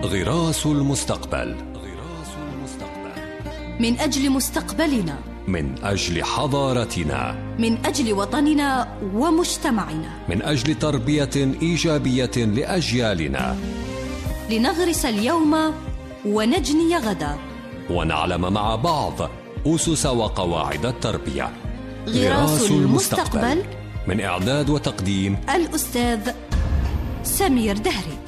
غراس المستقبل. من أجل مستقبلنا، من أجل حضارتنا، من أجل وطننا ومجتمعنا، من أجل تربية إيجابية لأجيالنا، لنغرس اليوم ونجني غدا، ونعلم مع بعض أسس وقواعد التربية. غراس المستقبل. من إعداد وتقديم الأستاذ سمير دهري.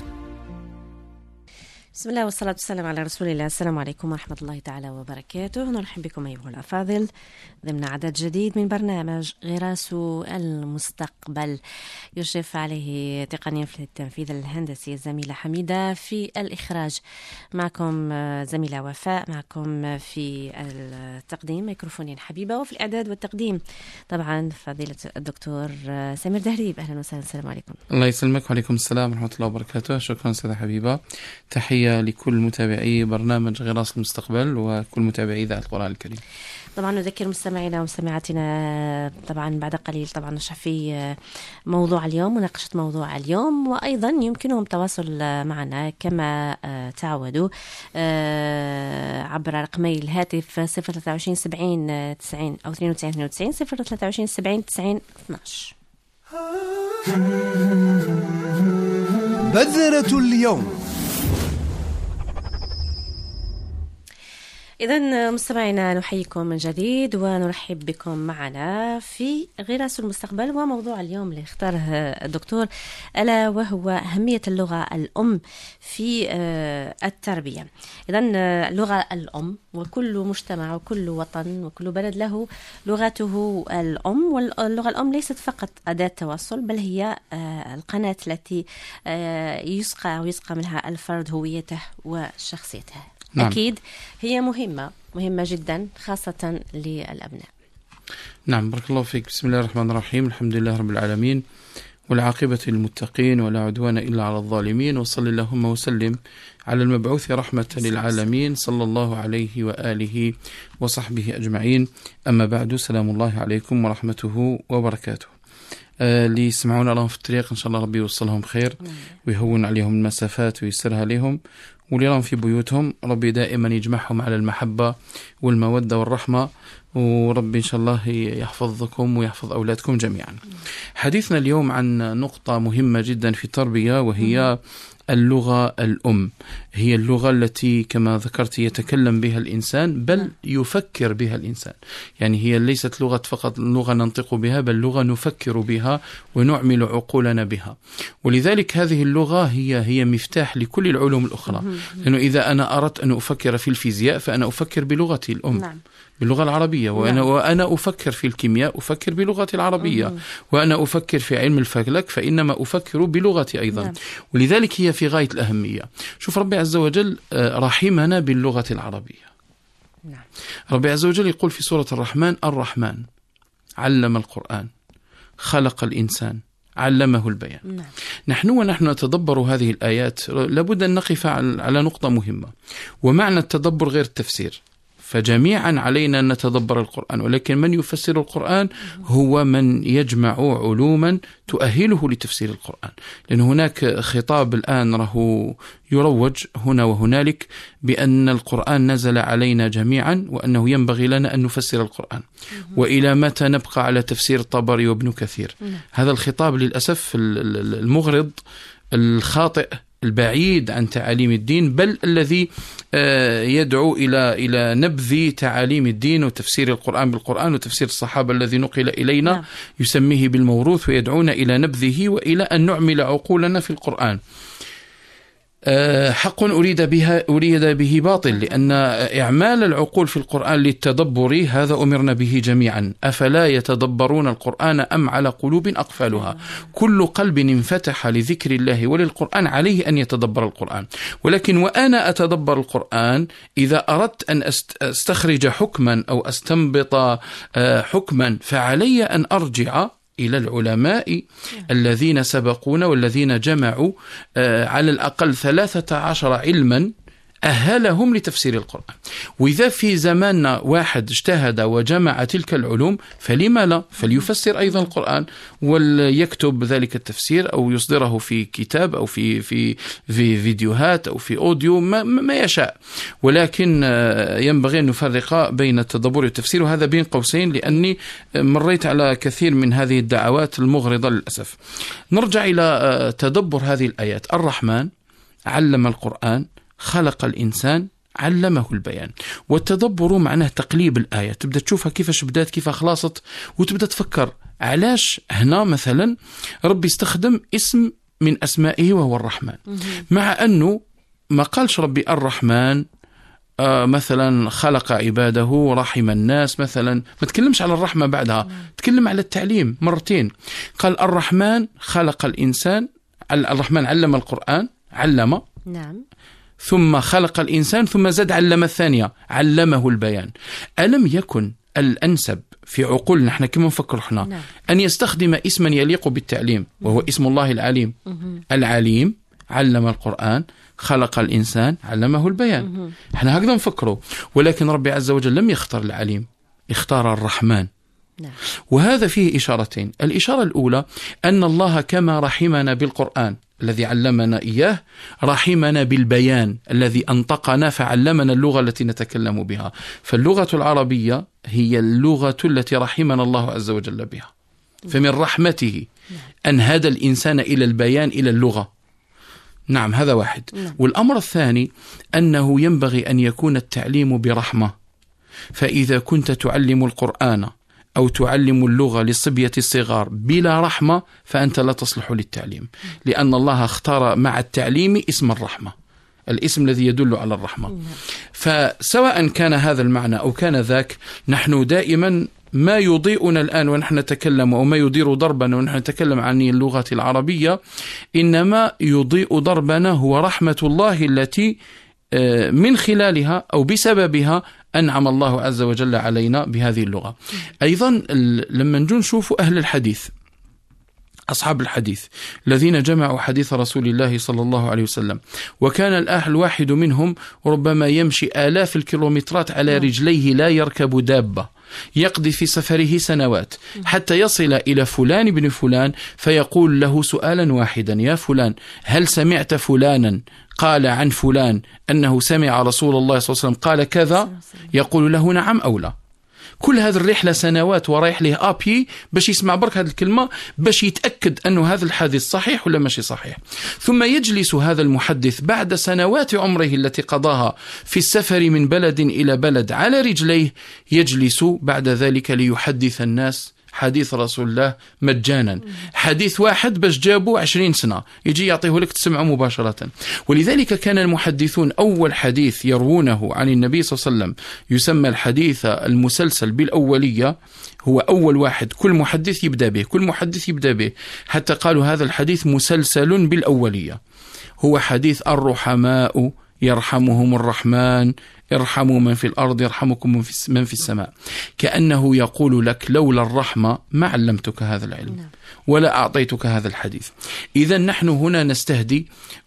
بسم الله والصلاة والسلام على رسول الله. السلام عليكم ورحمة الله تعالى وبركاته. نرحب بكم أيها الأفاضل ضمن عدد جديد من برنامج غراس المستقبل، يشرف عليه تقنيا في التنفيذ الهندسي الزميلة حميدة، في الإخراج معكم زميلة وفاء، معكم في التقديم ميكروفونين حبيبة، وفي الإعداد والتقديم طبعا فضيلة الدكتور سمير دهري. أهلا وسهلا. السلام عليكم. الله يسلمك. وعليكم السلام ورحمة الله وبركاته. شكرا سيدة حبيبة. تحية لكل متابعي برنامج غراس المستقبل وكل متابعي إذاعة القرآن الكريم. طبعا نذكر مستمعينا ومستمعاتنا طبعا بعد قليل طبعا نشرح في موضوع اليوم، مناقشة موضوع اليوم، وأيضا يمكنهم التواصل معنا كما تعودوا عبر رقمي الهاتف 023 70 90 أو 92 92 023 70 90 12. بذرة اليوم. إذن مستمعينا نحييكم من جديد ونرحب بكم معنا في غراس المستقبل، وموضوع اليوم اللي اختاره الدكتور ألا وهو أهمية اللغة الأم في التربية. إذن اللغة الأم، وكل مجتمع وكل وطن وكل بلد له لغته الأم، واللغة الأم ليست فقط أداة تواصل، بل هي القناة التي يسقى منها الفرد هويته وشخصيته. نعم. أكيد هي مهمة جدا خاصة للأبناء. نعم، بارك الله فيك. بسم الله الرحمن الرحيم. الحمد لله رب العالمين، والعاقبة للمتقين، ولا عدوان إلا على الظالمين، وصل اللهم وسلم على المبعوث رحمة للعالمين صلى الله عليه وآله وصحبه أجمعين. أما بعد، سلام الله عليكم ورحمته وبركاته. اللي يسمعون لهم في الطريق إن شاء الله ربي يوصلهم خير ويهون عليهم المسافات ويسرها لهم، واللي راهم في بيوتهم ربي دائما يجمعهم على المحبة والمودة والرحمة، وربي إن شاء الله يحفظكم ويحفظ أولادكم جميعا. حديثنا اليوم عن نقطة مهمة جدا في التربية، وهي اللغة الأم. هي اللغة التي كما ذكرت يتكلم بها الإنسان، بل يفكر بها الإنسان. يعني هي ليست لغة فقط لغة ننطق بها، بل لغة نفكر بها ونعمل عقولنا بها. ولذلك هذه اللغة هي مفتاح لكل العلوم الأخرى. لأنه إذا أنا أردت أن أفكر في الفيزياء فأنا أفكر بلغتي الأم، باللغة العربية، وأنا أفكر في الكيمياء أفكر بلغتي العربية، وأنا أفكر في علم الفلك فإنما أفكر بلغتي أيضا. ولذلك هي في غاية الأهمية. شوف ربي عز وجل رحمنا باللغة العربية. ربي عز وجل يقول في سورة الرحمن علم القرآن، خلق الإنسان، علمه البيان. نحن نتدبر هذه الآيات لابد أن نقف على نقطة مهمة، ومعنى التدبر غير التفسير. فجميعا علينا أن نتدبر القرآن، ولكن من يفسر القرآن هو من يجمع علوما تؤهله لتفسير القرآن. لأن هناك خطاب الآن راه يروج هنا وهنالك بأن القرآن نزل علينا جميعا، وأنه ينبغي لنا أن نفسر القرآن، وإلى متى نبقى على تفسير الطبري وابن كثير. هذا الخطاب للأسف المغرض الخاطئ البعيد عن تعاليم الدين، بل الذي يدعو إلى نبذ تعاليم الدين وتفسير القرآن بالقرآن وتفسير الصحابة الذي نقل إلينا، يسميه بالموروث، ويدعون إلى نبذه وإلى أن نعمل عقولنا في القرآن. حق أريد به باطل، لأن إعمال العقول في القرآن للتدبر هذا أمرنا به جميعا. أفلا يتدبرون القرآن أم على قلوب أقفالها. كل قلب انفتح لذكر الله وللقرآن عليه أن يتدبر القرآن. ولكن وأنا أتدبر القرآن إذا أردت أن أستخرج حكما أو أستنبط حكما، فعلي أن أرجع إلى العلماء الذين سبقونا والذين جمعوا على الأقل 13 علما أهلهم لتفسير القرآن. وإذا في زماننا واحد اجتهد وجمع تلك العلوم فلما لا، فليفسر أيضا القرآن وليكتب ذلك التفسير أو يصدره في كتاب أو في فيديوهات أو في أوديو ما يشاء. ولكن ينبغي أن نفرق بين التدبر والتفسير، وهذا بين قوسين لأني مريت على كثير من هذه الدعوات المغرضة للأسف. نرجع إلى تدبر هذه الآيات. الرحمن علم القرآن، خلق الإنسان، علمه البيان. والتدبر معناه تقليب الآية، تبدأ تشوفها كيفاش بدات كيف خلاصت، وتبدأ تفكر علاش هنا مثلا ربي استخدم اسم من أسمائه وهو الرحمن، مع أنه ما قالش ربي الرحمن مثلا خلق عباده ورحم الناس مثلا، ما تكلمش على الرحمة بعدها، تكلم على التعليم مرتين. قال الرحمن خلق الإنسان، الرحمن علم القرآن، علم، نعم، ثم خلق الإنسان، ثم زاد علم الثانية، علمه البيان. ألم يكن الأنسب في عقولنا احنا كما نفكر احنا نعم. أن يستخدم اسما يليق بالتعليم وهو اسم الله العليم؟ العليم علم القرآن، خلق الإنسان، علمه البيان. احنا هكذا نفكره، ولكن ربي عز وجل لم يختار العليم، اختار الرحمن. نعم. وهذا فيه إشارتين. الإشارة الأولى أن الله كما رحمنا بالقرآن الذي علمنا إياه، رحمنا بالبيان الذي أنطقنا فعلمنا اللغة التي نتكلم بها. فاللغة العربية هي اللغة التي رحمنا الله عز وجل بها، فمن رحمته أن هدى الإنسان إلى البيان، إلى اللغة. نعم، هذا واحد. والأمر الثاني أنه ينبغي أن يكون التعليم برحمة. فإذا كنت تعلم القرآن أو تعلم اللغة للصبية الصغار بلا رحمة فأنت لا تصلح للتعليم، لأن الله اختار مع التعليم اسم الرحمة، الاسم الذي يدل على الرحمة. فسواء كان هذا المعنى أو كان ذاك، نحن دائما ما يضيئنا الآن ونحن نتكلم، وما يدير ضربنا ونحن نتكلم عن اللغة العربية، إنما يضيء ضربنا هو رحمة الله التي من خلالها أو بسببها أنعم الله عز وجل علينا بهذه اللغة. أيضا لما نشوف أهل الحديث، أصحاب الحديث الذين جمعوا حديث رسول الله صلى الله عليه وسلم، وكان الواحد منهم ربما يمشي آلاف الكيلومترات على رجليه لا يركب دابة، يقضي في سفره سنوات حتى يصل إلى فلان بن فلان فيقول له سؤالا واحدا: يا فلان، هل سمعت فلانا قال عن فلان أنه سمع رسول الله صلى الله عليه وسلم قال كذا؟ يقول له نعم أو لا. كل هذه الرحلة سنوات ورايح له أبي باش يسمع برك هذه الكلمة، باش يتأكد أنه هذا الحديث صحيح ولا ماشي صحيح. ثم يجلس هذا المحدث بعد سنوات عمره التي قضاها في السفر من بلد إلى بلد على رجليه، يجلس بعد ذلك ليحدث الناس حديث رسول الله مجانا. حديث واحد باش جابوا 20 سنة يجي يعطيه لك تسمعه مباشرة. ولذلك كان المحدثون أول حديث يروونه عن النبي صلى الله عليه وسلم يسمى الحديث المسلسل بالأولية، هو أول واحد كل محدث يبدأ به، كل محدث يبدأ به، حتى قالوا هذا الحديث مسلسل بالأولية. هو حديث الرحماء يرحمهم الرحمن، ارحموا من في الأرض يرحمكم من في السماء. كأنه يقول لك لولا الرحمة ما علمتك هذا العلم ولا أعطيتك هذا الحديث. إذا نحن هنا نستهدي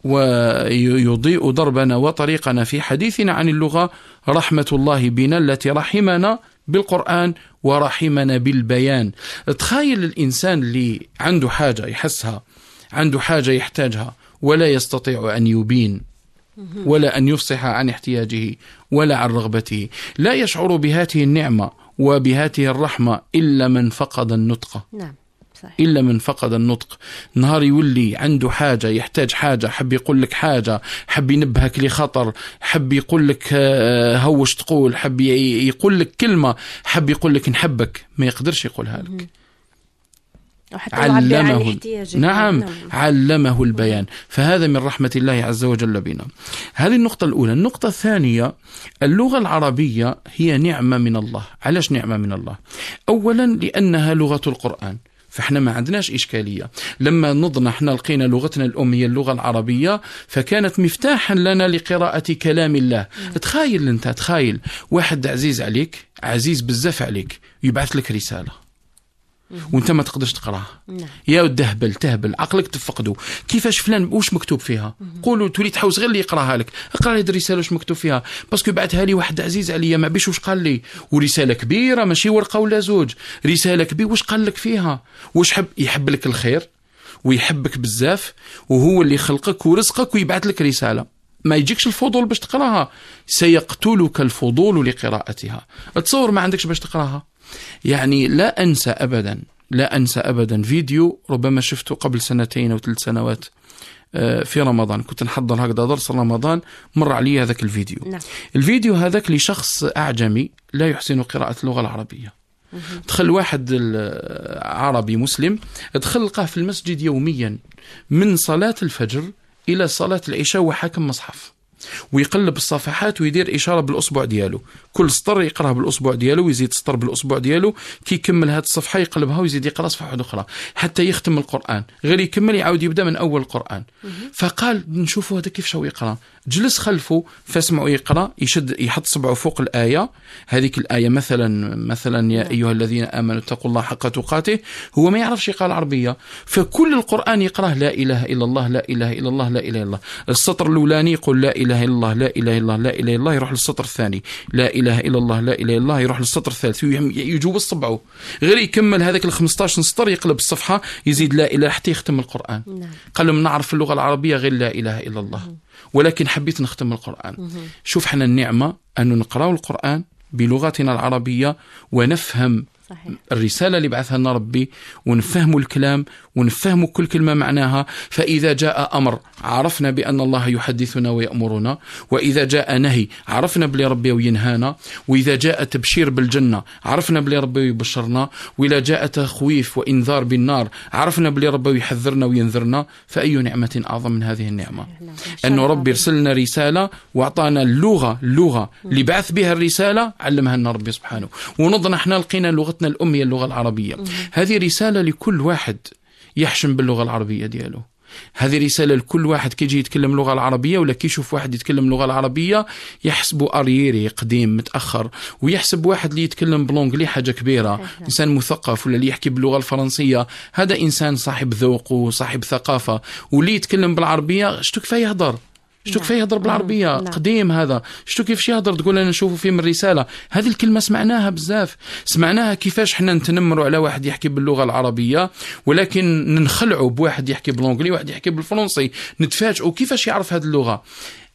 ويضيء ضربنا وطريقنا في حديثنا عن اللغة رحمة الله بنا التي رحمنا بالقرآن ورحمنا بالبيان. تخيل الإنسان اللي عنده حاجة يحسها، عنده حاجة يحتاجها، ولا يستطيع أن يبين ولا أن يفصح عن احتياجه ولا عن رغبته، لا يشعر بهذه النعمة وبهذه الرحمة إلا من فقد النطق. نعم صحيح. إلا من فقد النطق. نهار يولي عنده حاجة، يحتاج حاجة، حب يقول لك حاجة، حب ينبهك لخطر، حب يقول لك هوش تقول، حب يقول لك كلمة، حب يقول لك نحبك، ما يقدرش يقولها لك. علمه، نعم علمه البيان. فهذا من رحمة الله عز وجل بنا. هذه النقطة الأولى. النقطة الثانية، اللغة العربية هي نعمة من الله. علاش نعمة من الله؟ أولا لأنها لغة القرآن، فإحنا ما عندناش إشكالية. لما نضنا إحنا لقينا لغتنا الأم هي اللغة العربية، فكانت مفتاحا لنا لقراءة كلام الله. تخيل أنت، تخيل واحد عزيز عليك، عزيز بزاف عليك، يبعث لك رسالة، وانت ما تقدرش تقراها. يا تهبل عقلك تفقده. كيفاش فلان واش مكتوب فيها؟ قولوا تولي تحوس غير اللي يقراها لك. اقرا لي الرساله واش مكتوب فيها، باسكو بعثها لي واحد عزيز عليا ما بيش واش قال لي، ورساله كبيره ماشي ورقه ولا زوج، رساله كبيره واش قال لك فيها، واش يحب لك الخير ويحبك بزاف، وهو اللي خلقك ورزقك ويبعث لك رساله. ما يجيكش الفضول باش تقراها، سيقتلك الفضول لقراءتها. تصور ما عندكش باش تقراها. يعني لا أنسى أبدا فيديو ربما شفته قبل 2 أو 3 سنوات في رمضان. كنت نحضر هكذا درس رمضان، مر علي هذاك الفيديو. الفيديو هذاك لشخص أعجمي لا يحسن قراءة اللغة العربية. دخل واحد عربي مسلم، دخل لقاه في المسجد يوميا من صلاة الفجر إلى صلاة العشاء وحاكم مصحف، ويقلب الصفحات ويدير إشارة بالأصبع ديالو، كل سطر يقرأها بالأصبع ديالو ويزيد سطر بالأصبع ديالو، كي يكمل هذه الصفحة يقلبها ويزيد يقرأ صفحة واحدة أخرى حتى يختم القرآن، غير يكمل يعاود يبدأ من أول القرآن. فقال نشوفوا هذا كيف شو يقرأ. جلس خلفه فاسمعوا يقرأ، يحط صبعه فوق الآية، هذيك الآية مثلا يا أيها الذين آمنوا اتقوا الله حق تقاته. هو ما يعرفش يقرأ العربية، فكل القرآن يقرأ لا إله إلا الله لا إله إلا الله لا إله إلا الله. السطر الأولاني يقول لا إله إلا الله لا إله إلا الله لا إله إلا الله، يروح للسطر الثاني لا إله إلا الله لا إله إلا الله، يروح للسطر الثالث، يجوب صبعه غير يكمل هذاك 15 سطر يقلب الصفحة يزيد لا إله حتى يختم القرآن. قال لهم نعرف اللغة العربية غير لا إله إلا الله، ولكن حبيت نختم القرآن. شوف حنا النعمة أنه نقرأ القرآن بلغتنا العربية ونفهم الرسالة اللي بعثها لنا ربي، ونفهم الكلام ونفهم كل كلمة معناها. فإذا جاء أمر عرفنا بأن الله يحدثنا ويأمرنا، وإذا جاء نهي عرفنا بلي ربي وينهانا، وإذا جاء تبشير بالجنة عرفنا بلي ربي ويبشرنا، وإذا جاء تخويف وإنذار بالنار عرفنا بلي ربي يحذرنا وينذرنا. فأي نعمة أعظم من هذه النعمة؟ أنه ربي يرسلنا رسالة وأعطانا اللغة اللي بعث بها الرسالة علمها لنا ربي سبحانه، ونضنا احنا لقينا لغتنا الأمية اللغة العربية. هذه رسالة لكل واحد يحشم باللغة العربية دياله. هذه رسالة لكل واحد كيجي يتكلم اللغة العربية ولا كيشوف واحد يتكلم اللغة العربية يحسبه أريري قديم متأخر، ويحسب واحد اللي يتكلم بلونجلي حاجة كبيرة، إنسان مثقف، ولا اللي يحكي باللغة الفرنسية هذا إنسان صاحب ذوق وصاحب ثقافة، واللي يتكلم بالعربية شتو كفاية يهضر، شتو كيف يهضر بالعربية قديم هذا، شتو كيف يهضر تقول أنا نشوفه فيه من الرسالة. هذه الكلمة سمعناها بزاف، سمعناها كيفاش حنا نتنمروا على واحد يحكي باللغة العربية ولكن ننخلعوا بواحد يحكي بالانجلي واحد يحكي بالفرنسي، نتفاجئوا كيفاش يعرف هذه اللغة.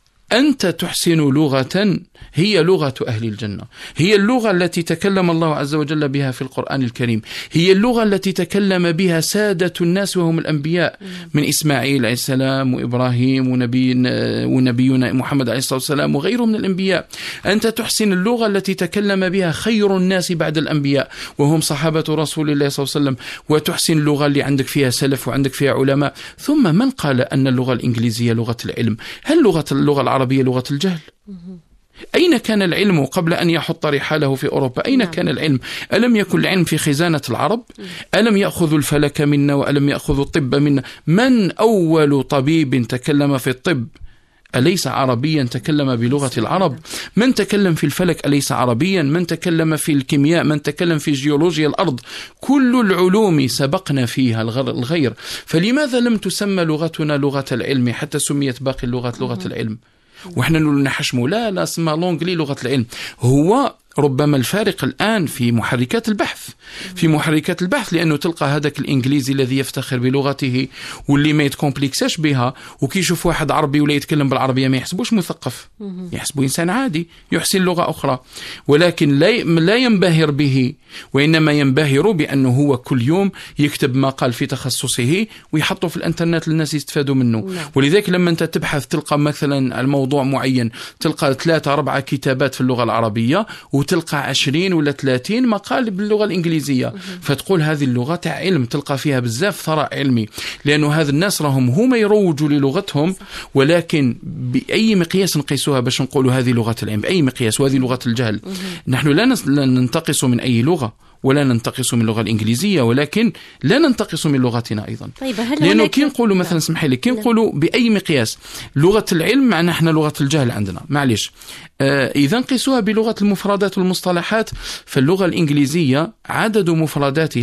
أنت تحسن لغة هي لغة أهل الجنة، هي اللغة التي تكلم الله عز وجل بها في القرآن الكريم، هي اللغة التي تكلم بها سادة الناس وهم الأنبياء من إسماعيل عليه السلام وإبراهيم ونبينا محمد عليه الصلاة والسلام وغيره من الأنبياء. أنت تحسن اللغة التي تكلم بها خير الناس بعد الأنبياء وهم صحابة رسول الله صلى الله عليه وسلم، وتحسن اللغة اللي عندك فيها سلف وعندك فيها علماء. ثم من قال أن اللغة الإنجليزية لغة العلم؟ هل اللغة العربية لغة الجهل؟ أين كان العلم قبل أن يحط رحاله في أوروبا؟ أين كان العلم؟ ألم يكن العلم في خزانة العرب؟ ألم يأخذوا الفلك منا وألم يأخذوا الطب منا؟ من أول طبيب تكلم في الطب أليس عربيا تكلم بلغة العرب؟ من تكلم في الفلك أليس عربيا؟ من تكلم في الكيمياء؟ من تكلم في جيولوجيا الأرض؟ كل العلوم سبقنا فيها الغير، فلماذا لم تسمى لغتنا لغة العلم حتى سميت باقي اللغات لغة العلم؟ وإحنا نحشموا لا اسمها لونجلي لغة العلم. هو ربما الفارق الآن في محركات البحث، لأنه تلقى هذاك الإنجليزي الذي يفتخر بلغته واللي ما يتكومبليكساش بها، وكي يشوف واحد عربي ولا يتكلم بالعربية ما يحسبوش مثقف، يحسبوا إنسان عادي يحسن لغة أخرى، ولكن لا ينبهر به، وإنما ينبهر بأنه هو كل يوم يكتب مقال في تخصصه ويحطه في الانترنت للناس يستفادوا منه. ولذلك لما أنت تبحث تلقى مثلا على موضوع معين تلقى 3-4 كتابات في اللغة العربية، وتلقى 20 ولا 30 مقال باللغة الإنجليزية، فتقول هذه اللغة تاع علم، تلقى فيها بزاف ثراء علمي، لأنه هذا الناس هم يروجوا للغتهم، ولكن بأي مقياس نقيسوها باش نقولوا هذه لغة العلم؟ بأي مقياس؟ وهذه لغة الجهل. نحن لا ننتقص من أي لغة، ولا ننتقص من اللغة الإنجليزية، ولكن لا ننتقص من لغتنا أيضا. لأنه كي نقولوا مثلا اسمحي لي، كي نقولوا بأي مقياس لغة العلم معنا احنا لغة الجهل عندنا، معليش. إذا نقيسوها بلغة المفردات والمصطلحات، فاللغة الإنجليزية عدد مفرداتها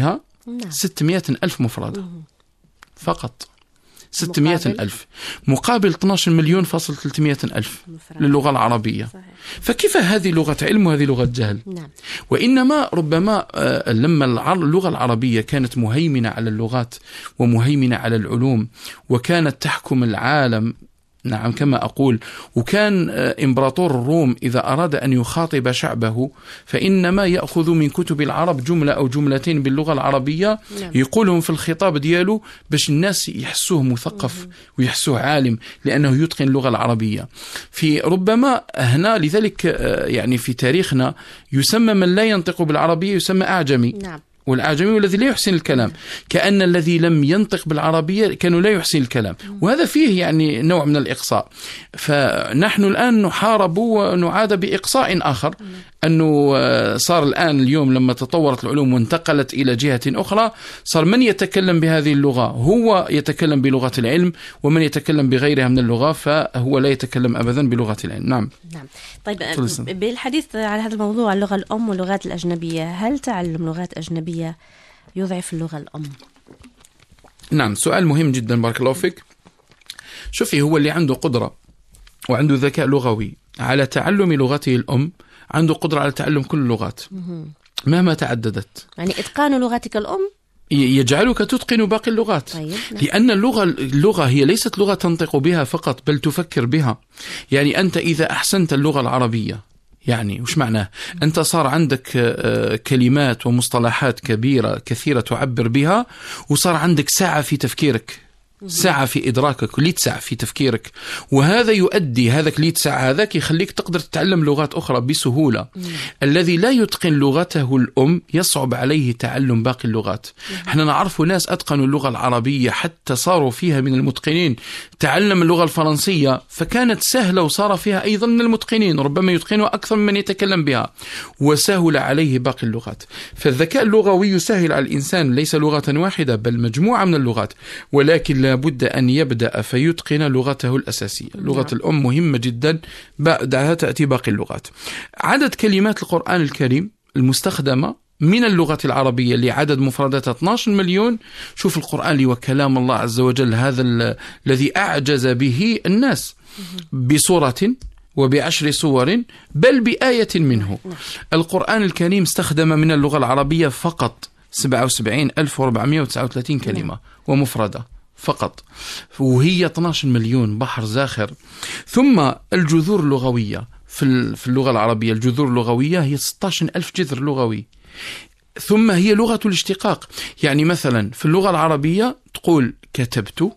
600,000 مفردة فقط. 600,000 مقابل 12 مليون فاصل 300,000 للغة العربية. صحيح. فكيف هذه لغة علم وهذه لغة جهل؟ نعم. وإنما ربما لما اللغة العربية كانت مهيمنة على اللغات ومهيمنة على العلوم وكانت تحكم العالم، نعم كما أقول، وكان إمبراطور الروم إذا أراد أن يخاطب شعبه فإنما يأخذ من كتب العرب جملة أو جملتين باللغة العربية يقولهم في الخطاب دياله باش الناس يحسوه مثقف ويحسوه عالم لأنه يتقن اللغة العربية. في ربما هنا لذلك يعني في تاريخنا يسمى من لا ينطق بالعربية يسمى أعجمي. نعم. والأعجمي والذي لا يحسن الكلام، كأن الذي لم ينطق بالعربية كانوا لا يحسن الكلام، وهذا فيه يعني نوع من الإقصاء. فنحن الآن نحارب ونعاد بإقصاء آخر، أنه صار الآن اليوم لما تطورت العلوم وانتقلت إلى جهة أخرى صار من يتكلم بهذه اللغة هو يتكلم بلغة العلم، ومن يتكلم بغيرها من اللغة فهو لا يتكلم أبدا بلغة العلم. نعم. نعم. طيب بالحديث على هذا الموضوع اللغة الأم واللغات الأجنبية، هل تعلم لغات أجنبية يضعف اللغة الأم؟ نعم، سؤال مهم جدا، بارك الله فيك. شوفي، هو اللي عنده قدرة وعنده ذكاء لغوي على تعلم لغته الأم عنده قدرة على تعلم كل اللغات مهما تعددت. يعني إتقان لغتك الأم يجعلك تتقن باقي اللغات. طيب. لأن اللغة هي ليست لغة تنطق بها فقط بل تفكر بها. يعني أنت إذا أحسنت اللغة العربية، يعني وش معناه؟ أنت صار عندك كلمات ومصطلحات كثيرة تعبر بها، وصار عندك ساعة في تفكيرك، ساعة في إدراكك، ليت ساعة في تفكيرك، وهذا يؤدي هذاك ليت ساعة هذاك يخليك تقدر تتعلم لغات أخرى بسهولة. الذي لا يتقن لغته الأم يصعب عليه تعلم باقي اللغات. احنا نعرف ناس أتقنوا اللغة العربية حتى صاروا فيها من المتقنين. تعلم اللغة الفرنسية فكانت سهلة وصار فيها أيضا من المتقنين، ربما يتقنوا أكثر من يتكلم بها، وسهل عليه باقي اللغات. فالذكاء اللغوي يسهل على الإنسان ليس لغة واحدة بل مجموعة من اللغات، ولكن لابد أن يبدأ فيتقن لغته الأساسية. لغة الأم مهمة جدا، بعدها تأتي باقي اللغات. عدد كلمات القرآن الكريم المستخدمة من اللغة العربية لعدد مفرداتها 12 مليون. شوف القرآن وكلام الله عز وجل هذا الذي أعجز به الناس بصورة وب10 صور بل بآية منه. القرآن الكريم استخدم من اللغة العربية فقط 77,439 كلمة ومفردة فقط، وهي 12 مليون بحر زاخر. ثم الجذور اللغوية في اللغة العربية، الجذور اللغوية هي 16,000 جذر لغوي. ثم هي لغة الاشتقاق. يعني مثلا في اللغة العربية تقول كتبت،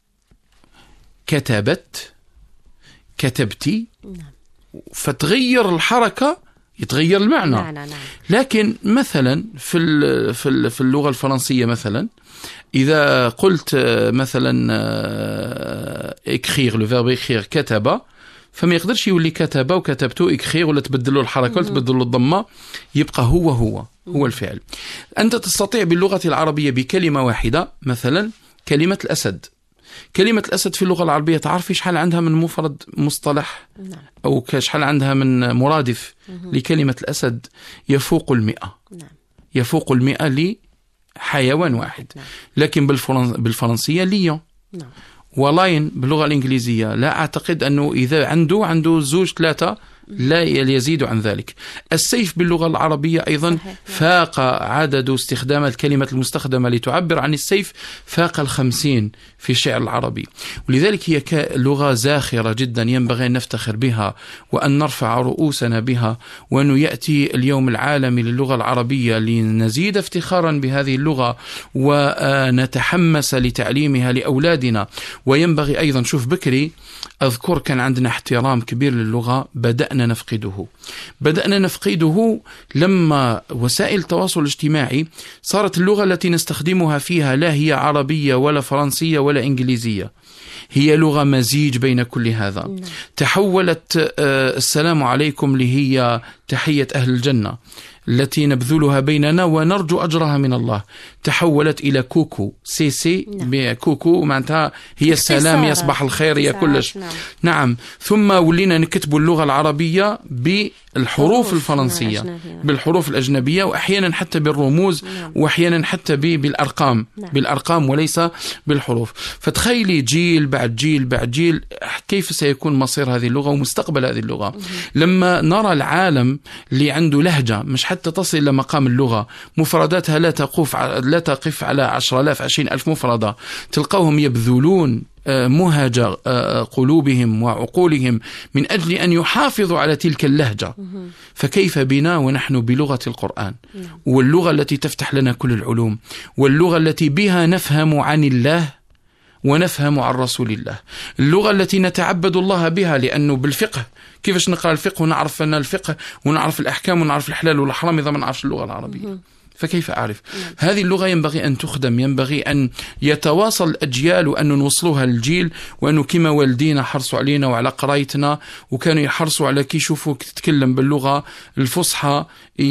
كتبت، كتبتي، فتغير الحركة يتغير المعنى. لكن مثلا في اللغة الفرنسية مثلا إذا قلت مثلا إكخير، لو فيرب إكخير كتب، فما يقدرش يولي كتب وكتبتو إكخير ولا تبدلوا الحركة ولا تبدلوا الضمة، يبقى هو الفعل. أنت تستطيع باللغة العربية بكلمة واحدة، مثلا كلمة الأسد. كلمة الأسد في اللغة العربية تعرفي شحال عندها من مفرد مصطلح أو شحال عندها من مرادف لكلمة الأسد؟ يفوق 100. يفوق 100 لحيوان واحد. لكن بالفرنسية ليون ولاين. باللغة الإنجليزية لا أعتقد أنه إذا عنده 2-3 لا يزيد عن ذلك. السيف باللغة العربية أيضا فاق عدد استخدامات الكلمة المستخدمة لتعبر عن السيف فاق 50 في الشعر العربي. ولذلك هي لغة زاخرة جدا ينبغي أن نفتخر بها وأن نرفع رؤوسنا بها، وأنه يأتي اليوم العالمي للغة العربية لنزيد افتخارا بهذه اللغة ونتحمس لتعليمها لأولادنا. وينبغي أيضا، شوف بكري أذكر كان عندنا احترام كبير للغة، بدأنا نفقده لما وسائل التواصل الاجتماعي صارت اللغة التي نستخدمها فيها لا هي عربية ولا فرنسية ولا إنجليزية، هي لغة مزيج بين كل هذا. تحولت السلام عليكم لهي تحية أهل الجنة، التي نبذلها بيننا ونرجو أجرها من الله تحولت إلى كوكو سي كوكو معناتها هي السلام يا صباح الخير يا كلش. نعم. ثم ولينا نكتب اللغة العربية بالحروف الفرنسية بالحروف الأجنبية وأحيانا حتى بالرموز وأحيانا حتى بالأرقام بالأرقام وليس بالحروف. فتخيلي جيل بعد جيل بعد جيل كيف سيكون مصير هذه اللغة ومستقبل هذه اللغة لما نرى العالم اللي عنده لهجة مش حتى تصل إلى مقام اللغة، مفرداتها لا تقف على 10,000 20,000 مفردة، تلقوهم يبذلون مهج قلوبهم وعقولهم من أجل أن يحافظوا على تلك اللهجة. فكيف بنا ونحن بلغة القرآن واللغة التي تفتح لنا كل العلوم واللغة التي بها نفهم عن الله ونفهم عن رسول الله، اللغة التي نتعبد الله بها، لأنه بالفقه كيفاش نقرأ الفقه ونعرف أن الفقه ونعرف الأحكام ونعرف الحلال والحرام إذا ما نعرفش اللغة العربية؟ فكيف أعرف؟ هذه اللغة ينبغي أن تخدم، ينبغي أن يتواصل الأجيال وأن نوصلوها للجيل، وأنه كما والدينا حرصوا علينا وعلى قرايتنا وكانوا يحرصوا على كي يشوفوك تتكلم باللغة الفصحى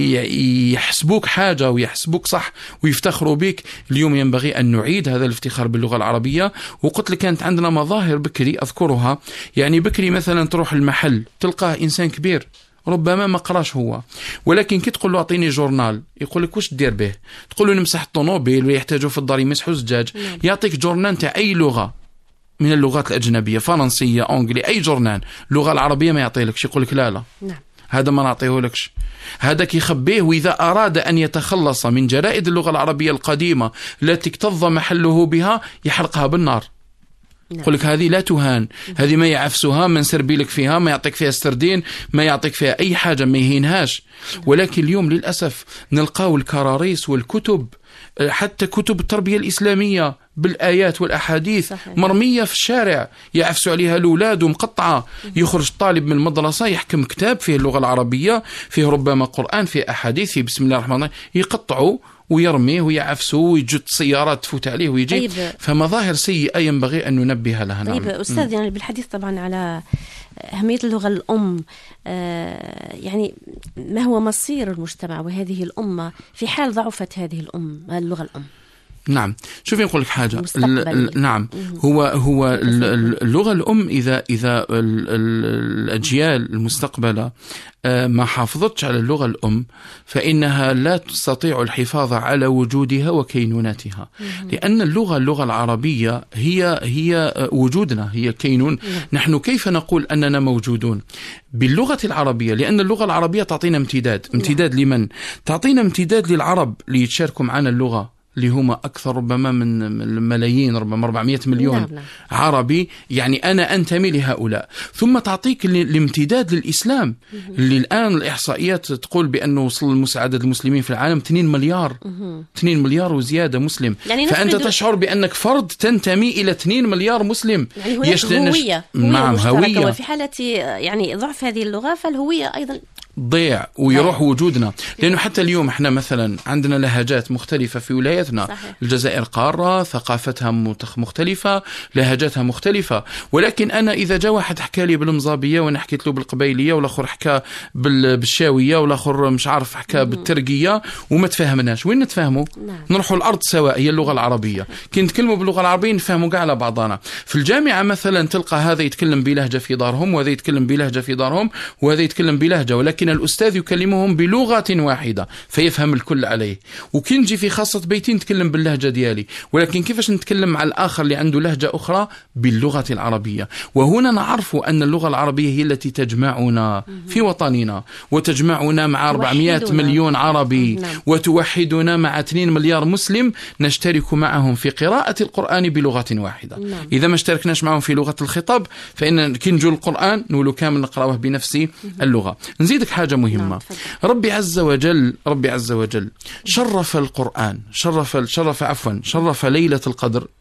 يحسبوك حاجة ويحسبوك صح ويفتخروا بك. اليوم ينبغي أن نعيد هذا الافتخار باللغة العربية. وقلت لك كانت عندنا مظاهر بكري أذكرها، يعني بكري مثلا تروح المحل تلقاه إنسان كبير ربما ما قراش هو، ولكن كي تقول له اعطيني جورنال يقول لك واش دير به، تقول له نمسح الطوموبيل ويحتاجوا في الدار يمسحوا الزجاج، يعطيك جورنال تاع اي لغه من اللغات الاجنبيه، فرنسيه انجلي اي جورنال. اللغه العربيه ما يعطيلكش، يقول لك لا هذا ما نعطيهولكش، هذاك يخبيه، وإذا أراد أن يتخلص من جرائد اللغة العربية القديمة التي اكتظ محله بها يحرقها بالنار. يقول لك هذه لا تهان، هذه ما يعفسها، ما نسربي لك فيها، ما يعطيك فيها استردين، ما يعطيك فيها أي حاجة، ما يهينهاش. ولكن اليوم للأسف نلقاو الكراريس والكتب، حتى كتب التربية الإسلامية بالآيات والأحاديث مرمية في الشارع يعفسوا عليها الأولاد ومقطعة. يخرج طالب من المدرسة يحكم كتاب فيه اللغة العربية، فيه ربما قرآن، فيه أحاديث، فيه بسم الله الرحمن الرحيم، يقطعوا ويرميه ويعفسوا ويجد سيارات تفوت عليه ويجي. فمظاهر سيئة ينبغي أن ننبه لها. طيب أستاذ، يعني بالحديث طبعا على أهمية اللغة الأم، يعني ما هو مصير المجتمع وهذه الأمة في حال ضعفت هذه اللغة الأم؟ نعم، شوفي نقول لك حاجة. نعم، هو اللغة الأم إذا الأجيال المستقبلة ما حافظتش على اللغة الأم فإنها لا تستطيع الحفاظ على وجودها وكينونتها، لأن اللغة العربية هي وجودنا، هي كينون. نحن كيف نقول أننا موجودون باللغة العربية؟ لأن اللغة العربية تعطينا امتداد لمن؟ تعطينا امتداد للعرب ليتشاركوا معنا اللغة، اللي هم أكثر ربما من ملايين، ربما 400 مليون عربي، يعني أنا أنتمي لهؤلاء. ثم تعطيك الامتداد للإسلام، اللي الآن الإحصائيات تقول بأنه وصل عدد المسلمين في العالم 2 مليار 2 مليار وزيادة مسلم. يعني فأنت تشعر بأنك فرد تنتمي إلى 2 مليار مسلم. يعني هناك هوية. نعم، هوية. وفي حالة يعني ضعف هذه اللغة فالهوية أيضا ضيع ويروح وجودنا. لأنه حتى اليوم احنا مثلا عندنا لهجات مختلفة في ولايتنا. صحيح. الجزائر قارة، ثقافتها مختلفة، لهجاتها مختلفة. ولكن أنا إذا جاء واحد حكى لي بالمزابية وأنا حكيت له بالقبيلية، والآخر حكى بالشاوية، والآخر مش عارف حكى بالترقية، وما تفهمناش، وين نتفاهموا؟ نروحوا الأرض سواء، هي اللغة العربية. كي نتكلموا باللغة العربية نفهموا قاع على بعضنا. في الجامعة مثلا تلقى هذا يتكلم بلهجة في دارهم، وهذا يتكلم بلهجة في دارهم، وهذا يتكلم بلهجة، ولكن الأستاذ يكلمهم بلغة واحدة فيفهم الكل عليه. وكي نجي في خاصة بيتي نتكلم باللهجة ديالي، ولكن كيفاش نتكلم مع الآخر اللي عنده لهجة أخرى؟ باللغة العربية. وهنا نعرف أن اللغة العربية هي التي تجمعنا في وطننا، وتجمعنا مع 400 مليون عربي، وتوحدنا مع 2 مليار مسلم نشترك معهم في قراءة القرآن بلغة واحدة. إذا ما اشتركناش معهم في لغة الخطاب فإن كي نجو القرآن نقولوا كامل نقرأوه بنفس اللغة. نزيدك حاجة مهمة. ربي عز وجل شرف القرآن، شرف ليلة القدر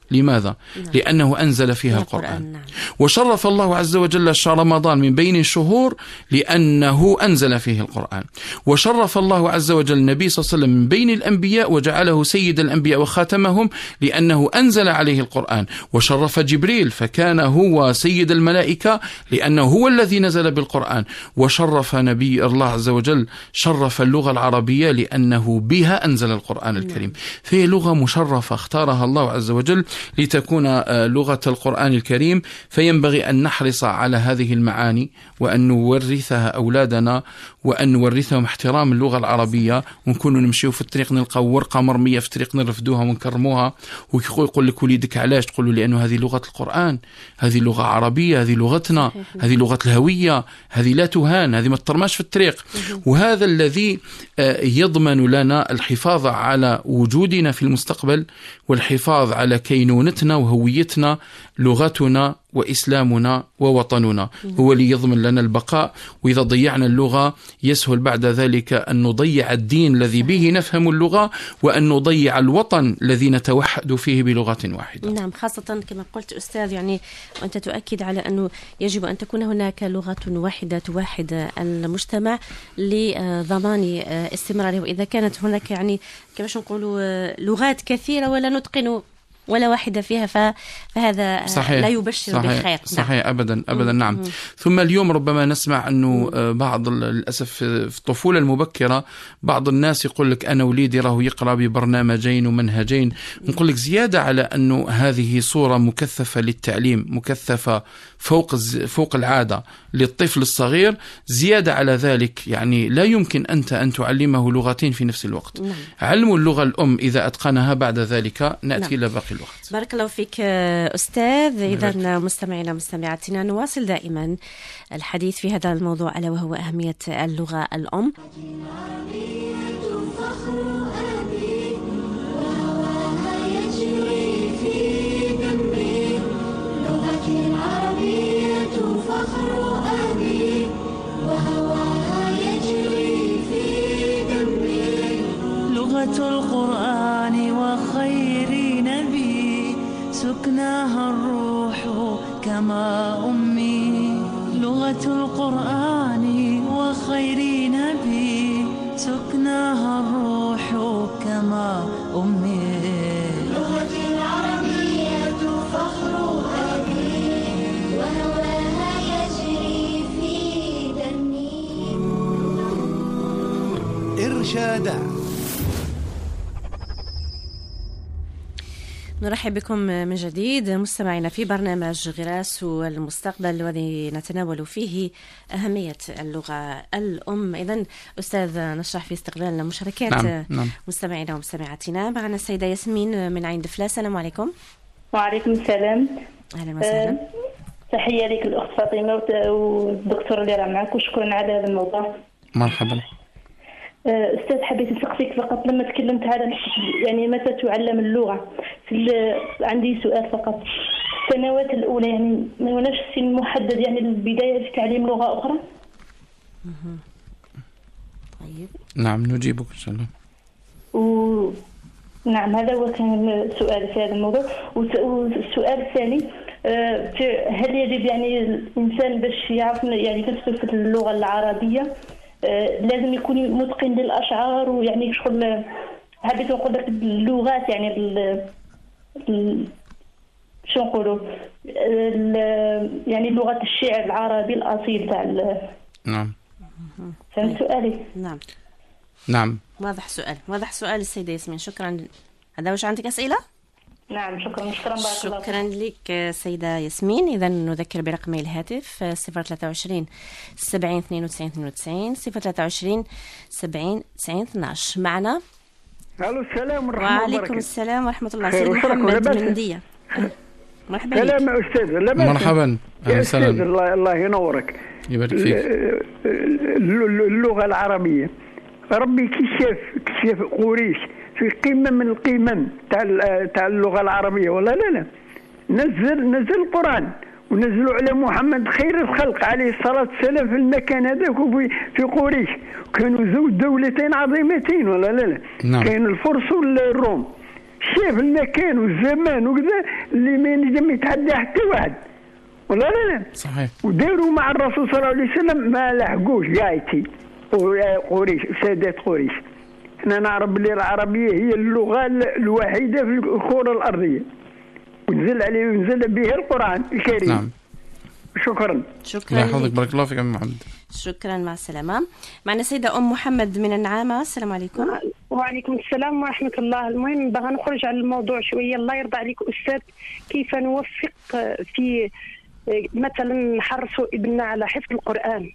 لماذا؟ لأنه أنزل فيها القرآن. وشرف الله عز وجل شهر رمضان من بين الشهور لأنه أنزل فيه القرآن. وشرف الله عز وجل النبي صلى الله عليه وسلم من بين الأنبياء وجعله سيد الأنبياء وخاتمهم لأنه أنزل عليه القرآن. وشرف جبريل فكان هو سيد الملائكة لأنه هو الذي نزل بالقرآن. وشرف نبي الله عز وجل شرف اللغة العربية لأنه بها أنزل القرآن الكريم. فهي لغة مشرفة اختارها الله عز وجل لتكون لغة القرآن الكريم. فينبغي أن نحرص على هذه المعاني وأن نورثها أولادنا وأن نورثهم احترام اللغة العربية. ونكونوا نمشيو في الطريق نلقاو ورقة مرمية في الطريق نرفدوها ونكرموها ويقول لك وليدك علاش؟ تقول له لأنه هذه لغة القرآن، هذه لغة عربية، هذه لغتنا، هذه لغة الهوية، هذه لا تهان، هذه ما ترماش في الطريق. وهذا الذي يضمن لنا الحفاظ على وجودنا في المستقبل والحفاظ على كينونتنا وهويتنا، لغتنا وإسلامنا ووطننا هو اللي يضمن لنا البقاء. وإذا ضيعنا اللغة يسهل بعد ذلك أن نضيع الدين الذي به نفهم اللغة وأن نضيع الوطن الذي نتوحد فيه بلغة واحدة. نعم، خاصة كما قلت أستاذ، يعني وأنت تؤكد على أنه يجب أن تكون هناك لغة واحدة توحد المجتمع لضمان استمراره. وإذا كانت هناك يعني كيفاش نقولوا لغات كثيرة ولا نتقن ولا واحدة فيها فهذا صحيح. لا يبشر بالخير. صحيح. أبدا أبدا. نعم. ثم اليوم ربما نسمع أنه بعض للأسف في الطفولة المبكرة بعض الناس يقول لك أنا وليدي راه يقرأ ببرنامجين ومنهجين. نقول لك زيادة على أنه هذه صورة مكثفة للتعليم، مكثفة فوق العادة للطفل الصغير. زيادة على ذلك يعني لا يمكن أنت أن تعلمه لغتين في نفس الوقت. علموا اللغة الأم إذا أتقنها بعد ذلك نأتي إلى باقي الوقت. بارك الله فيك أستاذ. إذا مستمعينا مستمعاتنا نواصل دائما الحديث في هذا الموضوع ألا وهو أهمية اللغة الأم. لغة القرآن وخير نبي سكناها الروح كما أمي. لغة القرآن وخير نبي سكناها الروح كما أمي. لغتي العربية فخر أبي وهواها يجري في دمي. إرشاد. نرحب بكم من جديد مستمعينا في برنامج غراس المستقبل والذي نتناول فيه أهمية اللغة الأم. إذن أستاذ نشرح في استقبال مشاركات نعم. مستمعينا ومستمعاتنا. معنا السيدة ياسمين من عين دفلة. السلام عليكم. وعليكم السلام. أهلا وسهلا. تحية لك الأخت فاطمة والدكتور اللي راه معك وشكرا على هذا الموضوع. مرحبا. أستاذ حبيت نسقسيك فقط لما تكلمت على يعني متى تعلم اللغة. عندي سؤال فقط. السنوات الأولى يعني ما هناش سن محدد يعني البداية في تعليم لغة أخرى؟ طيب. نعم نجيبك إن شاء الله. نعم هذا هو كان سؤال في هذا الموضوع. والسؤال الثاني هل يجب يعني الإنسان باش يعرف يعني نفسه في اللغة العربية لازم يكون متقن للأشعار ويعني شغل حبيت نقول لك اللغات يعني شو نقولوا يعني لغة الشعر العربي الأصيل تاع نعم. فهمت سؤالي؟ نعم. واضح سؤال السيدة ياسمين. شكرا. هذا واش عندك أسئلة؟ نعم شكرا بارك الله. شكرا لك سيدة ياسمين. إذا نذكر برقمي الهاتف 023 70 92 92 023 70 90 12. معنا. الو السلام ورحمة الله وبركاته. وعليكم السلام ورحمة الله. سيد محمد من ندية. مرحبا بك. سلام أستاذ. مرحبا. أستاذ الله ينورك. يبارك فيك. اللغة العربية ربي كشاف قريش في قمة من القمم تاع اللغة العربية ولا لا نزل القرآن ونزلوا على محمد خير الخلق عليه الصلاة والسلام في المكان هذاك في قريش. كانوا دولتين عظيمتين ولا لا. نعم. كان الفرس والروم. شاف المكان والزمان وكذا اللي ما ينجم يتحدى حتى واحد، ولا لا؟ صحيح. وداروا مع الرسول صلى الله عليه وسلم ما لحقوش قايتي قريش، سادات قريش. احنا نعرف بلي العربيه هي اللغه الوحيده في الكره الارضيه، ونزل بها القران الكريم. نعم. شكرا. شكرا الله يحفظك، لك. بارك الله فيك عم محمد. شكرا، مع السلامة. معنا سيدة أم محمد من النعامة. السلام عليكم. وعليكم السلام ورحمة الله. المهم بغا نخرج على الموضوع شوية. الله يرضى عليك أستاذ، كيف نوفق في مثلا نحرصوا ابننا على حفظ القرآن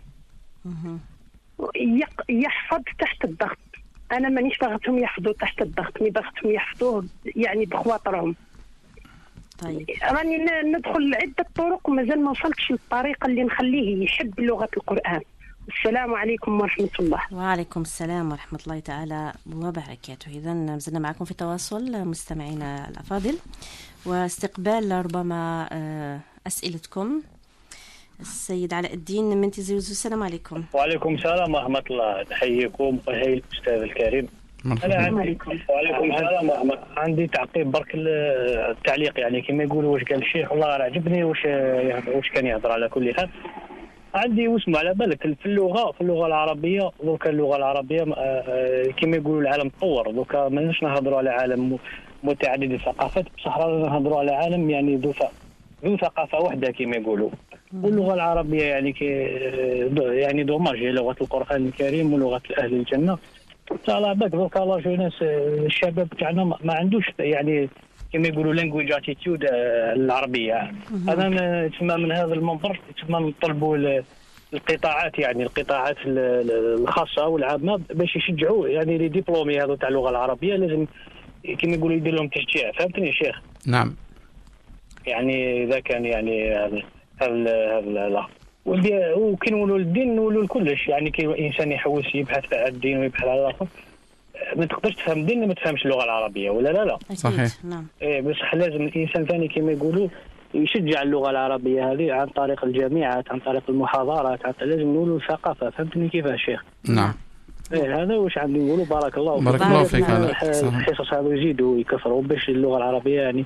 يحفظ تحت الضغط. أنا مانيش باغتهم يحفظوا تحت الضغط، مي باغتهم يحفظوه يعني بخواطرهم. طيب، راني ندخل عدة طرق ومازال ما وصلتش للطريقة اللي نخليه يحب لغة القرآن. السلام عليكم ورحمة الله. وعليكم السلام ورحمة الله تعالى وبركاته. إذا مازلنا معكم في تواصل مستمعينا الأفاضل، واستقبال ربما أسئلتكم. السيد علاء الدين من تيزي وزو، السلام عليكم. وعليكم السلام ورحمة الله. نحييكم وهي الأستاذ الكريم. أنا وعليكم السلام ورحمة الله. عندي تعقيب برك التعليق، يعني كما يقولوا واش قال الشيخ والله راه عجبني واش كان يهضر. على كل حال عندي واسمع على بالك في اللغة العربية. دوكا اللغة العربية كما يقولوا العالم تطور. دوكا ماناش نهضروا على عالم متعدد الثقافات، بصح رانا نهضروا على عالم يعني ذو ثقافة واحدة كما يقولوا. واللغة العربية يعني دوماج هي لغة القرآن الكريم ولغة أهل الجنة. على بالك دوكا لا جوناس الشباب تاعنا ما عندوش يعني كما يقولوا لانجويج اتيتيود العربية. أنا تسمى من هذا المنبر تسمى نطلبوا القطاعات، يعني القطاعات الخاصة والعامة باش يشجعوا يعني لي ديبلومي هذو تاع اللغة العربية، لازم كما يقولوا يدير لهم تشجيع. فهمتني يا شيخ؟ نعم. يعني إذا كان يعني هذا وكي نقولوا الدين نقولوا لكلش، يعني كي الانسان يحوس يبحث على الدين ويبحث على الاخر، ما تقدرش تفهم الدين ما تفهمش اللغه العربيه، ولا لا؟ صحيح. نعم. بصح لازم الانسان ثاني كما يقولوا يشجع اللغه العربيه هذه عن طريق الجامعات، عن طريق المحاضرات، لازم نقولوا ثقافه. فهمتني كيفاش شيخ؟ نعم. هذا واش عندي نقولوا. بارك الله بارك الله فيك. على الحصص هذو يزيدوا يكثروا باش اللغه العربيه يعني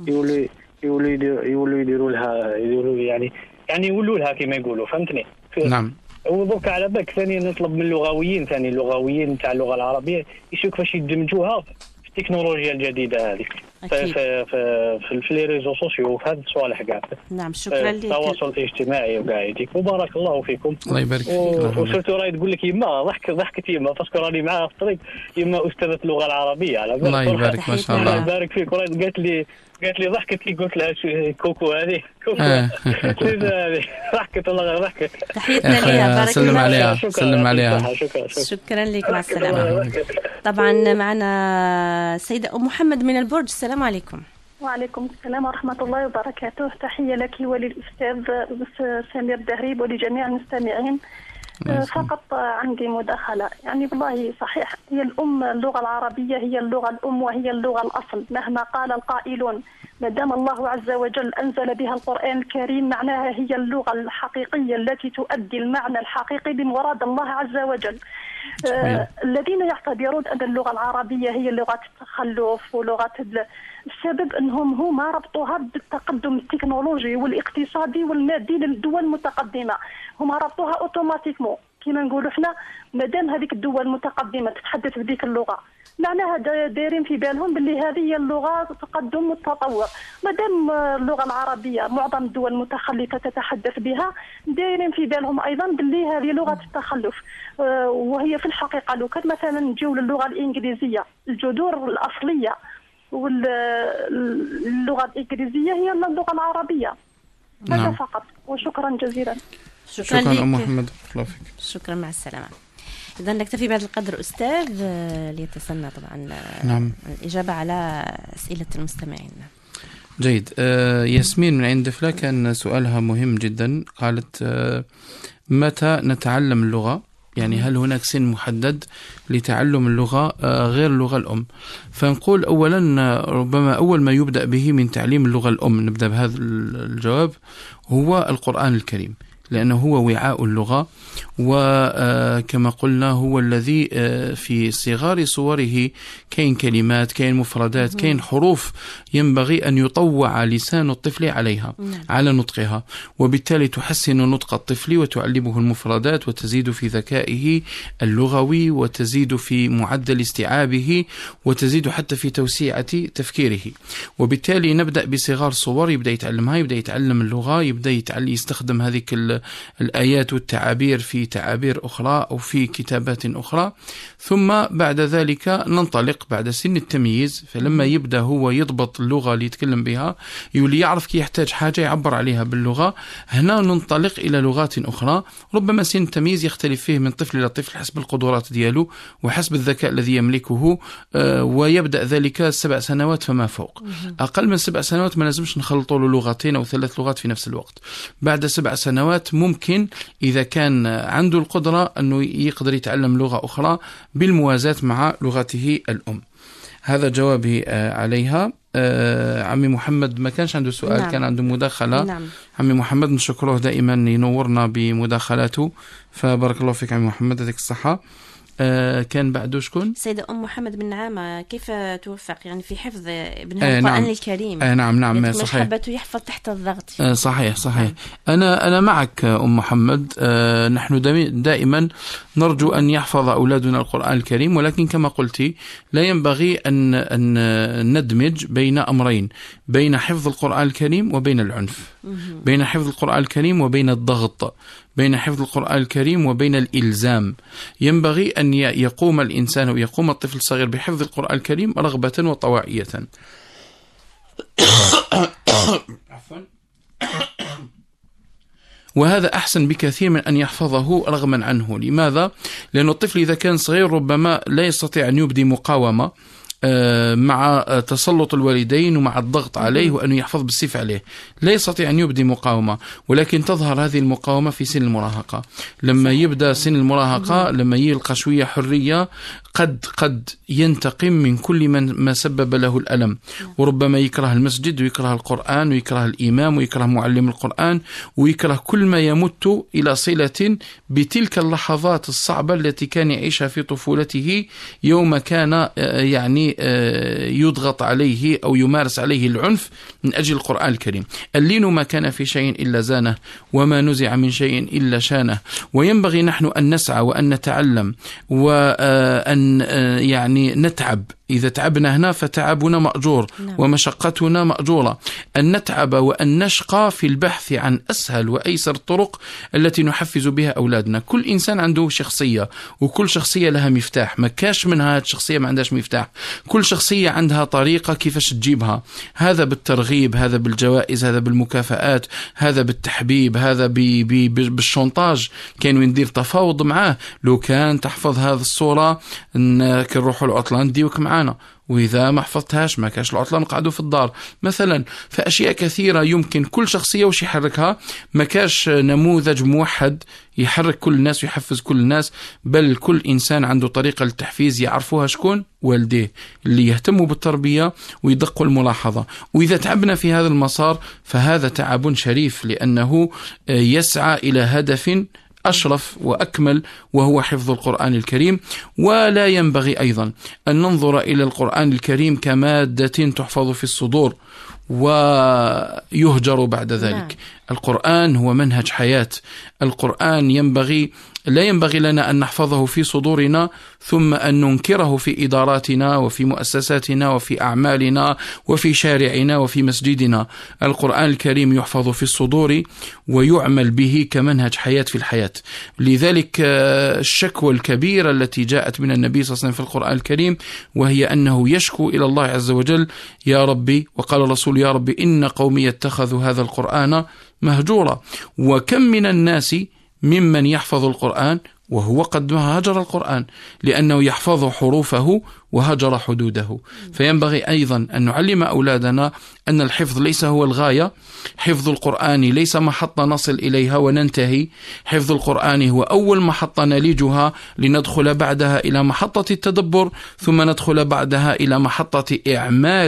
يولوا يديروا لها يعني يولوا لها كما يقولوا. فهمتني؟ نعم. ودوك على بالك ثاني نطلب من اللغويين تاع اللغه العربيه يشوفوا كيفاش يدمجوها في التكنولوجيا الجديده هذه في لي ريزو سوسيو، في هذه الصوالح كاع. نعم، شكرا لك. التواصل الاجتماعي وكاع يديك. وبارك الله فيكم. الله يبارك فيك. وسيرتو راهي تقول لك يما ضحكت يما باسكو راني معاها في الطريق يما استاذه اللغه العربيه. على بالك. الله يبارك ما شاء الله. الله يبارك فيك. قالت لي ضحكت كي قلت لها كوكو هذه ضحكت والله ضحكت. تحياتنا ليها. بارك الله فيك. سلم عليها. شكرا لك، مع السلامة. طبعا معنا سيدة أم محمد من البرج. السلام عليكم. وعليكم السلام ورحمة الله وبركاته. تحية لك وللأستاذ سمير الدهريب ولجميع المستمعين. فقط عندي مداخلة. يعني والله صحيح هي اللغة العربية هي اللغة الأم وهي اللغة الأصل مهما قال القائلون. ما دام الله عز وجل أنزل بها القرآن الكريم معناها هي اللغة الحقيقية التي تؤدي المعنى الحقيقي بمراد الله عز وجل. الذين يعتبرون أن اللغة العربية هي لغة التخلف ولغة السبب أنهم هما ربطوها بالتقدم التكنولوجي والاقتصادي والمادي للدول المتقدمة. هما ربطوها اوتوماتيكمون كما نقولوا احنا مادام هذيك الدول المتقدمة تتحدث بذيك اللغة معناها دايرين في بالهم باللي هذه هي اللغة تقدم والتطور. مادام اللغة العربية معظم الدول المتخلفة تتحدث بها دايرين في بالهم أيضا باللي هذه لغة التخلف. وهي في الحقيقة لو كان مثلا نجيو للغة الإنجليزية الجذور الأصلية واللغة الإنجليزية هي اللغة العربية. هذا فقط وشكرا جزيلا. شكرا أم محمد. شكرا، مع السلامة. إذا نكتفي بهذا القدر أستاذ ليتسنى طبعا نعم الإجابة على أسئلة المستمعين. جيد. ياسمين من عند دفلة كان سؤالها مهم جدا. قالت متى نتعلم اللغة؟ يعني هل هناك سن محدد لتعلم اللغة غير اللغة الأم؟ فنقول أولا ربما أول ما يبدأ به من تعليم اللغة الأم، نبدأ بهذا الجواب، هو القرآن الكريم، لأنه هو وعاء اللغة، وكما قلنا هو الذي في صغار صوره كاين كلمات، كاين مفردات، كاين حروف ينبغي أن يطوع لسان الطفل عليها على نطقها، وبالتالي تحسن نطق الطفل وتعلمه المفردات وتزيد في ذكائه اللغوي وتزيد في معدل استيعابه وتزيد حتى في توسيعة تفكيره. وبالتالي نبدأ بصغار صور، يبدأ يتعلمها، يبدأ يتعلم اللغة، يبدأ يستخدم هذه الآيات والتعابير في تعابير أخرى أو في كتابات أخرى. ثم بعد ذلك ننطلق بعد سن التمييز، فلما يبدأ هو يضبط اللغة اللي يتكلم بها، يولي يعرف كي يحتاج حاجة يعبر عليها باللغة. هنا ننطلق إلى لغات أخرى، ربما سن التمييز يختلف فيه من طفل إلى طفل حسب القدرات دياله وحسب الذكاء الذي يملكه، ويبدأ ذلك 7 سنوات فما فوق. أقل من 7 سنوات ما لازمش نخلطوا له لغتين أو 3 لغات في نفس الوقت. بعد 7 سنوات ممكن إذا كان عنده القدرة أنه يقدر يتعلم لغة أخرى بالموازاة مع لغته الأم. هذا جوابي عليها. عمي محمد ما كانش عنده سؤال. نعم. كان عنده مداخلة. نعم. عمي محمد نشكره دائما ينورنا بمداخلاته، فبارك الله فيك عمي محمد، يعطيك الصحة. كان بعده شكون؟ سيدة أم محمد بن نعامة، كيف توفق يعني في حفظ ابنها القرآن الكريم؟ نعم صحيح. حبته يحفظ تحت الضغط. صحيح. أنا معك أم محمد. نحن دائما نرجو أن يحفظ أولادنا القرآن الكريم، ولكن كما قلتي لا ينبغي أن ندمج بين أمرين، بين حفظ القرآن الكريم وبين العنف، بين حفظ القرآن الكريم وبين الضغط، بين حفظ القرآن الكريم وبين الإلزام. ينبغي أن يقوم الإنسان ويقوم الطفل الصغير بحفظ القرآن الكريم رغبة وطواعية. وهذا أحسن بكثير من أن يحفظه رغما عنه. لماذا؟ لأن الطفل إذا كان صغير ربما لا يستطيع أن يبدي مقاومة مع تسلط الوالدين ومع الضغط عليه وأنه يحفظ بالسيف عليه، لا يستطيع أن يبدي مقاومة، ولكن تظهر هذه المقاومة في سن المراهقة. لما يبدأ سن المراهقة، لما يلقى شوية حرية، قد ينتقم من كل ما سبب له الألم، وربما يكره المسجد ويكره القرآن ويكره الإمام ويكره معلم القرآن ويكره كل ما يمت إلى صلة بتلك اللحظات الصعبة التي كان يعيشها في طفولته يوم كان يعني يضغط عليه أو يمارس عليه العنف من أجل القرآن الكريم. اللين ما كان في شيء إلا زانه، وما نزع من شيء إلا شانه. وينبغي نحن أن نسعى وأن نتعلم وأن يعني نتعب. إذا تعبنا هنا فتعبنا مأجور ومشقتنا مأجورة. أن نتعب وأن نشقى في البحث عن أسهل وأيسر الطرق التي نحفز بها أولادنا. كل إنسان عنده شخصية، وكل شخصية لها مفتاح. ما كاش منها شخصية ما عندهاش مفتاح. كل شخصية عندها طريقة كيفاش تجيبها. هذا بالترغيب، هذا بالجوائز، هذا بالمكافآت، هذا بالتحبيب، هذا بالشونطاج. كان وندير تفاوض معاه، لو كان تحفظ هذه الصورة نروحوا العطلة نديوك معاه، وإذا ما حفظتهاش ما كاش العطلة نقعدوا في الدار مثلا. فأشياء كثيرة يمكن كل شخصية وش يحركها. ما كاش نموذج موحد يحرك كل الناس ويحفز كل الناس، بل كل إنسان عنده طريقة للتحفيز يعرفوها شكون؟ والديه اللي يهتموا بالتربية ويدقوا الملاحظة. وإذا تعبنا في هذا المسار فهذا تعب شريف، لأنه يسعى إلى هدف أشرف وأكمل، وهو حفظ القرآن الكريم. ولا ينبغي أيضا أن ننظر إلى القرآن الكريم كمادة تحفظ في الصدور ويهجر بعد ذلك. القرآن هو منهج حياة. القرآن لا ينبغي لنا أن نحفظه في صدورنا ثم أن ننكره في إداراتنا وفي مؤسساتنا وفي أعمالنا وفي شارعنا وفي مسجدنا. القرآن الكريم يحفظ في الصدور ويعمل به كمنهج حياة في الحياة. لذلك الشكوى الكبيرة التي جاءت من النبي صلى الله عليه وسلم في القرآن الكريم، وهي أنه يشكو إلى الله عز وجل: يا ربي، وقال الرسول: يا ربي إن قومي اتخذوا هذا القرآن مهجورا. وكم من الناس ممن يحفظ القرآن وهو قد هجر القرآن، لأنه يحفظ حروفه وهجر حدوده. فينبغي أيضا أن نعلم أولادنا أن الحفظ ليس هو الغاية. حفظ القرآن ليس محطة نصل إليها وننتهي. حفظ القرآن هو أول محطة نليجها لندخل بعدها إلى محطة التدبر، ثم ندخل بعدها إلى محطة إعمال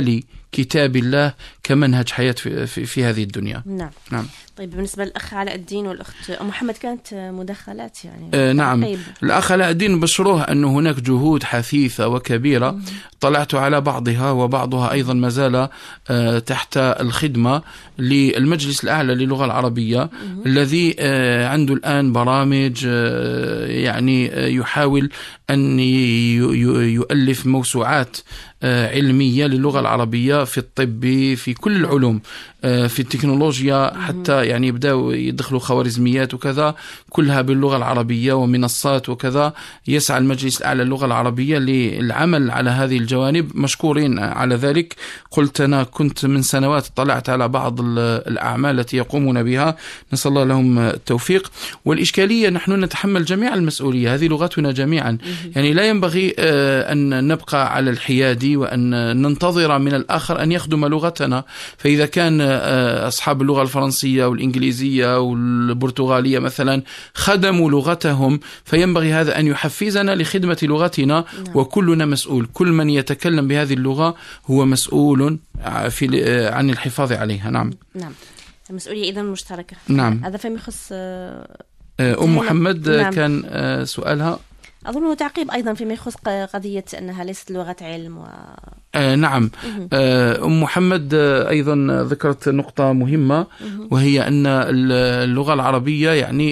كتاب الله كمنهج حياة في هذه الدنيا. نعم. طيب بالنسبة للأخ علاء الدين والأخت أم محمد كانت مداخلات يعني نعم. الأخ علاء الدين بشروه أن هناك جهود حثيثة وكبيرة طلعت على بعضها، وبعضها أيضا ما زال تحت الخدمة للمجلس الأعلى للغة العربية الذي عنده الآن برامج يعني يحاول أن يؤلف موسوعات علمية للغة العربية في الطب، في كل العلوم، في التكنولوجيا، حتى يعني يبدأوا يدخلوا خوارزميات وكذا كلها باللغة العربية ومنصات وكذا. يسعى المجلس الأعلى للغة العربية للعمل على هذه الجوانب، مشكورين على ذلك. قلت أنا كنت من سنوات طلعت على بعض الأعمال التي يقومون بها، نسأل الله لهم التوفيق. والإشكالية نحن نتحمل جميع المسؤولية، هذه لغتنا جميعا، يعني لا ينبغي أن نبقى على الحياد وأن ننتظر من الآخر أن يخدم لغتنا. فإذا كان أصحاب اللغة الفرنسية والإنجليزية والبرتغالية مثلا خدموا لغتهم، فينبغي هذا أن يحفزنا لخدمة لغتنا. وكلنا مسؤول، كل من يتكلم بهذه اللغة هو مسؤول عن الحفاظ عليها. نعم. المسؤولية إذن مشتركة. نعم. هذا فيما يخص أم محمد كان سؤالها أظن تعقيب أيضا فيما يخص قضية أنها ليست لغة علم نعم. أم محمد أيضا ذكرت نقطة مهمة، وهي أن اللغة العربية يعني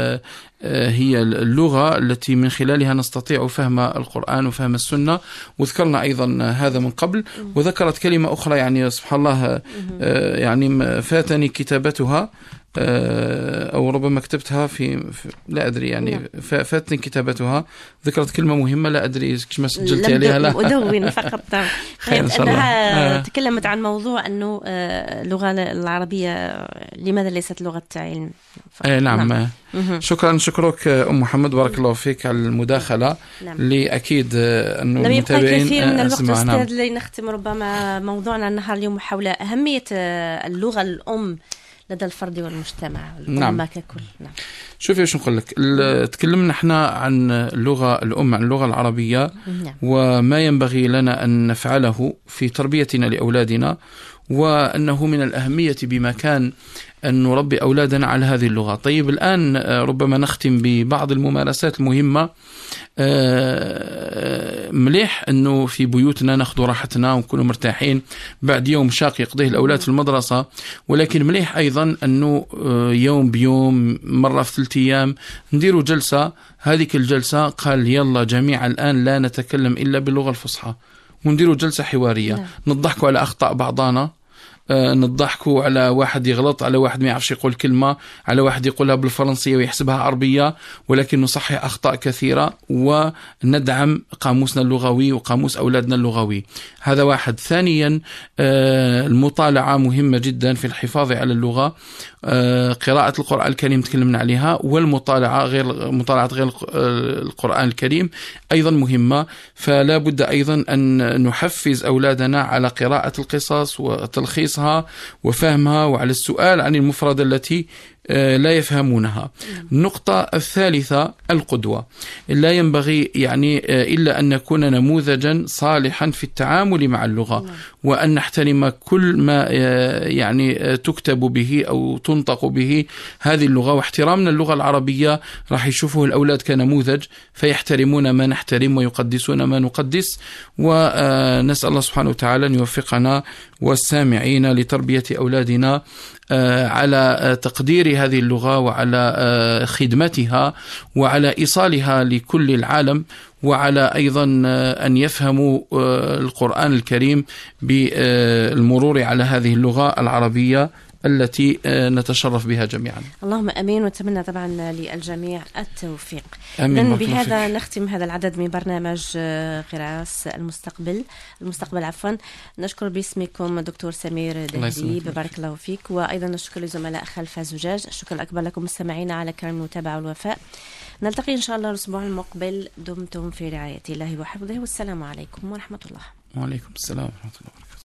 هي اللغة التي من خلالها نستطيع فهم القرآن وفهم السنة، وذكرنا أيضا هذا من قبل. وذكرت كلمة أخرى يعني سبحان الله يعني فاتني كتابتها أو ربما كتبتها في لا أدري يعني فاتني كتابتها. ذكرت كلمة مهمة لا أدري كما سجلت عليها. لا أدون فقط. أنها تكلمت عن موضوع أنه اللغة العربية لماذا ليست لغة علم. نعم. شكرك أم محمد، بارك الله فيك على المداخلة. لأكيد أنه لم يبقى كثير من الوقت أستاذ لنختم ربما موضوعنا النهار اليوم حول أهمية اللغة الأم لدى الفرد والمجتمع والأمة ككل. نعم. شوفي وش نقول لك، تكلمنا احنا عن اللغة الأم، عن اللغة العربية، وما ينبغي لنا أن نفعله في تربيتنا لأولادنا، وأنه من الأهمية بمكان أن نربي أولادنا على هذه اللغة. طيب الآن ربما نختم ببعض الممارسات المهمة. مليح أنه في بيوتنا ناخذ راحتنا ونكون مرتاحين بعد يوم شاق يقضيه الأولاد في المدرسة، ولكن مليح أيضا أنه يوم بيوم مرة في 3 أيام نديروا جلسة. هذه الجلسة قال يلا جميعا الآن لا نتكلم إلا باللغة الفصحى، ونديروا جلسة حوارية. نضحكوا على أخطاء بعضنا، نضحكوا على واحد يغلط، على واحد ما يعرفش يقول كلمة، على واحد يقولها بالفرنسية ويحسبها عربية، ولكن نصحح أخطاء كثيرة وندعم قاموسنا اللغوي وقاموس أولادنا اللغوي. هذا واحد. ثانيا المطالعة مهمة جدا في الحفاظ على اللغة. قراءة القرآن الكريم تكلمنا عليها، والمطالعة مطالعة غير القرآن الكريم أيضا مهمة. فلا بد أيضا أن نحفز أولادنا على قراءة القصص وتلخيصها وفهمها، وعلى السؤال عن المفردة التي لا يفهمونها. النقطة الثالثة القدوة. لا ينبغي يعني إلا أن نكون نموذجا صالحا في التعامل مع اللغة، وأن نحترم كل ما يعني تكتب به أو تنطق به هذه اللغة. واحترامنا اللغة العربية راح يشوفه الأولاد كنموذج، فيحترمون ما نحترم ويقدسون ما نقدس. ونسأل الله سبحانه وتعالى أن يوفقنا والسامعين لتربية أولادنا على تقدير هذه اللغة، وعلى خدمتها، وعلى إيصالها لكل العالم، وعلى أيضا أن يفهموا القرآن الكريم بالمرور على هذه اللغة العربية التي نتشرف بها جميعا. اللهم أمين، ونتمنى طبعا للجميع التوفيق. آمين. بهذا نختم هذا العدد من برنامج غراس المستقبل عفوا. نشكر باسمكم دكتور سمير دهري، بارك الله فيك، وأيضا نشكر لزملاء خلف الزجاج. الشكر الأكبر لكم مستمعينا على كرم المتابعة والوفاء. نلتقي إن شاء الله الأسبوع المقبل. دمتم في رعاية الله وحفظه، والسلام عليكم ورحمة الله. وعليكم السلام ورحمة الله وبركاته.